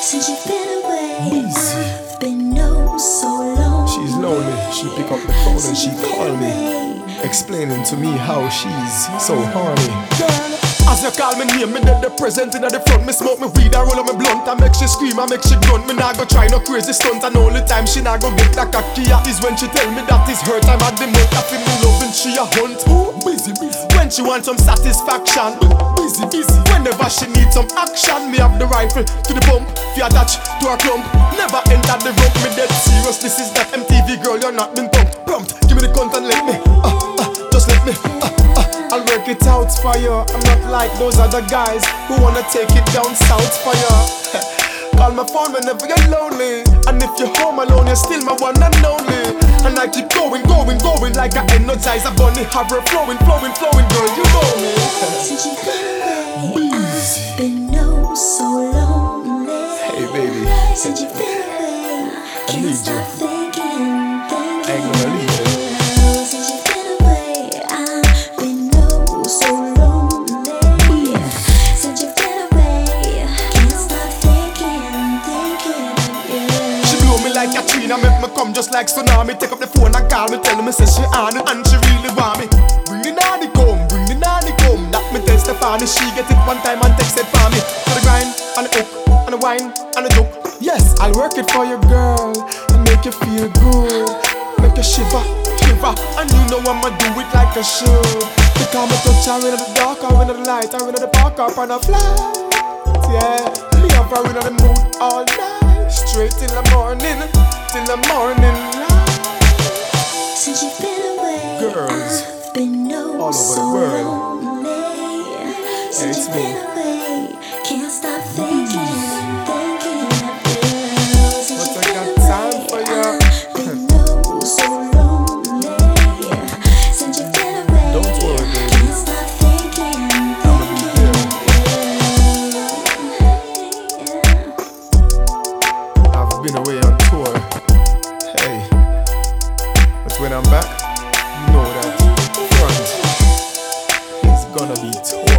Since you've been away, I've been oh so lonely. She's lonely. She pick up the phone and she call me, explaining to me how she's so horny. Girl, as you call me name, me dead the present in the front. Me smoke me weed, I roll up me blunt. I make she scream, I make she grunt. Me nah go try no crazy stunt. And all the time she nah go get that cocky is when she tell me that is her time at the month. I feel me loving she a hunt. Busy, busy. When she want some satisfaction, busy, busy. Whenever she need some action, me have the rifle to the pump, fi attach to her clump. Never enter the rope, me dead serious. This is that MTV girl, you're not been pumped. Prompt, give me the cunt and let me, just let me, I'll work it out for you. I'm not like those other guys who wanna take it down south for you. Call my phone whenever you're lonely, and if you're home alone, you're still my one and only. And I keep going, going, going like I energize a bunny. Have her flowing, flowing, flowing, girl, you know me. Since you've been away, I've been oh so lonely. Hey baby, Since you've been away, can't need stop you. thinking. I ain't gonna leave you. Since you've been away, I've been oh so lonely. Since you've been away, can't stop thinking of you. She blow me like Katrina, make me come just like tsunami. Take up the phone and call me, tell me say she on it and she really want me. Bring the nanny come, bring the nanny come. That me tell Stefani, she get it one time and text it for me. To the grind, and the hook, and the wine, and the joke. Yes, I'll work it for you, girl, and make you feel good. Make you shiver, shiver, and you know I'ma do it like I should. Because me touch her in the dark, or in the light, or in the park, or on a flight. Yeah, me have her in the mood all night, straight till the morning light. Since you've been away, Girls, I've been oh all over so the world. lonely. Since it's you've me. been away, can't stop thinking of you. Since But you've I been got time away, for ya. I've been oh so lonely. Since you've been away, Don't worry, baby. can't stop thinking I'ma be there. I've been away on tour. Hey, but when I'm back, you know that front is gonna be tour.